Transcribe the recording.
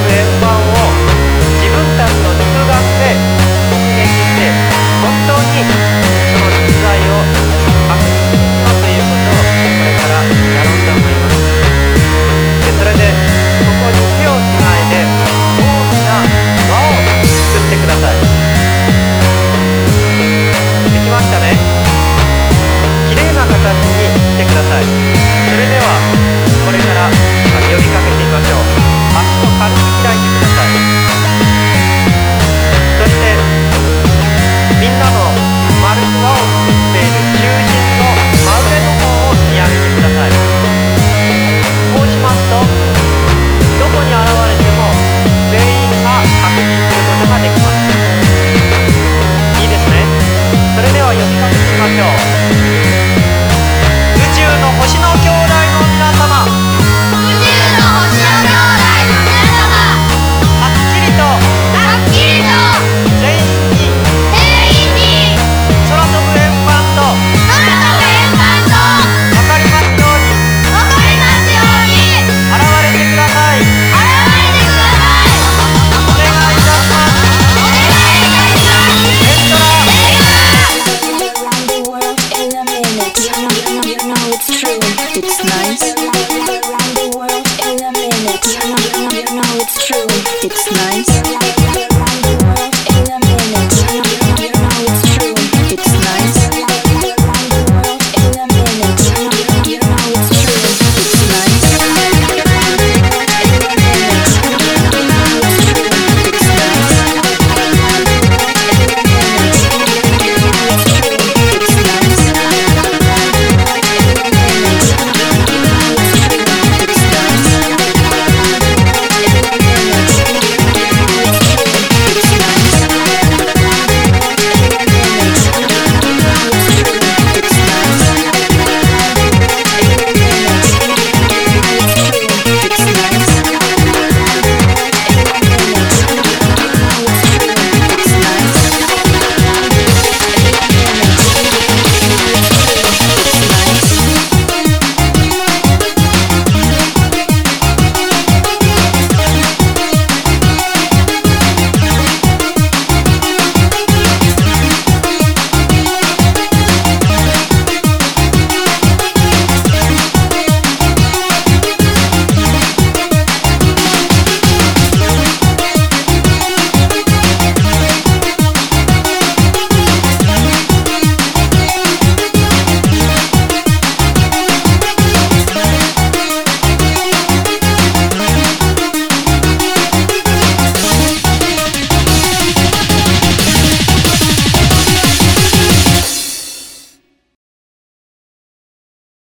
円盤を自分たちの肉眼で目撃して本当にその実在を確認してしまうということをこれからやろうと思います。でそれでここに手をつないで大きな輪を作ってください。できましたね。きれいな形にしてください。それではこれから呼びかけてみましょう。足を軽く開いてください。そしてみんなの丸く輪を作っている中心の真上の方を見上げてください。こうしますとどこに現れても全員が確認することができます。いいですね。それでは呼びかけてみましょう。宇宙の星の兄弟の皆様、はっきりと全員に空飛ぶ円盤と分かりますように現れてください。お願いいたします。エントラ It's nice. Around the world in a minute. You know it's true. It's nice.